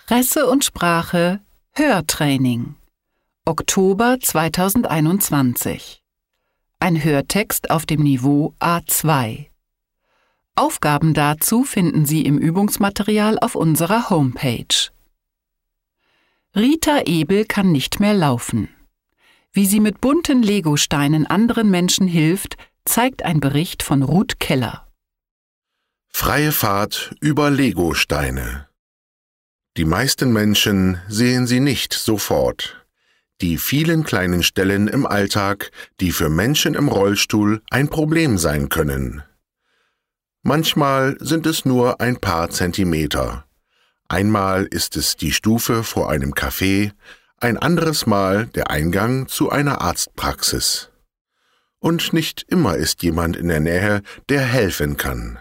Presse und Sprache Hörtraining Oktober 2021 Ein Hörtext auf dem Niveau A2. Aufgaben dazu finden Sie im Übungsmaterial auf unserer Homepage. Rita Ebel kann nicht mehr laufen. Wie sie mit bunten Legosteinen anderen Menschen hilft, zeigt ein Bericht von Ruth Keller. Freie Fahrt über Legosteine. Die meisten Menschen sehen sie nicht sofort. Die vielen kleinen Stellen im Alltag, die für Menschen im Rollstuhl ein Problem sein können. Manchmal sind es nur ein paar Zentimeter. Einmal ist es die Stufe vor einem Café, ein anderes Mal der Eingang zu einer Arztpraxis. Und nicht immer ist jemand in der Nähe, der helfen kann.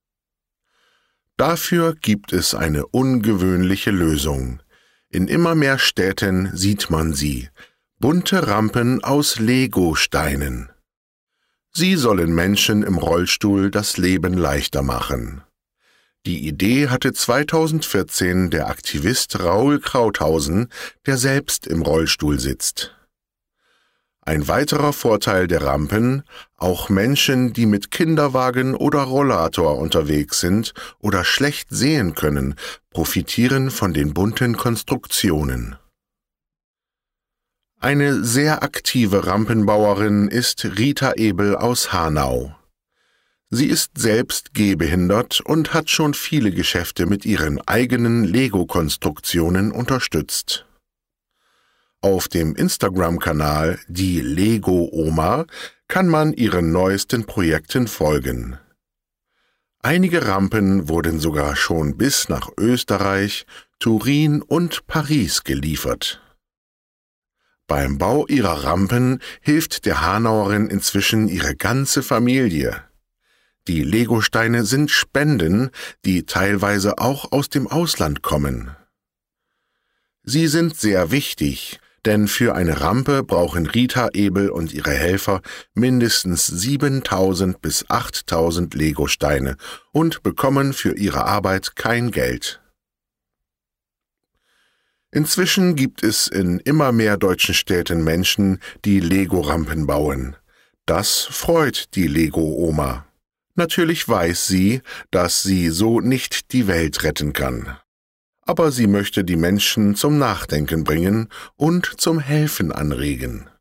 Dafür gibt es eine ungewöhnliche Lösung. In immer mehr Städten sieht man sie, bunte Rampen aus Legosteinen. Sie sollen Menschen im Rollstuhl das Leben leichter machen. Die Idee hatte 2014 der Aktivist Raoul Krauthausen, der selbst im Rollstuhl sitzt. Ein weiterer Vorteil der Rampen: Auch Menschen, die mit Kinderwagen oder Rollator unterwegs sind oder schlecht sehen können, profitieren von den bunten Konstruktionen. Eine sehr aktive Rampenbauerin ist Rita Ebel aus Hanau. Sie ist selbst gehbehindert und hat schon viele Geschäfte mit ihren eigenen Lego-Konstruktionen unterstützt. Auf dem Instagram-Kanal Die Lego-Oma kann man ihren neuesten Projekten folgen. Einige Rampen wurden sogar schon bis nach Österreich, Turin und Paris geliefert. Beim Bau ihrer Rampen hilft der Hanauerin inzwischen ihre ganze Familie. Die Legosteine sind Spenden, die teilweise auch aus dem Ausland kommen. Sie sind sehr wichtig, denn für eine Rampe brauchen Rita Ebel und ihre Helfer mindestens 7.000 bis 8.000 Legosteine und bekommen für ihre Arbeit kein Geld. Inzwischen gibt es in immer mehr deutschen Städten Menschen, die Lego-Rampen bauen. Das freut die Lego-Oma. Natürlich weiß sie, dass sie so nicht die Welt retten kann. Aber sie möchte die Menschen zum Nachdenken bringen und zum Helfen anregen.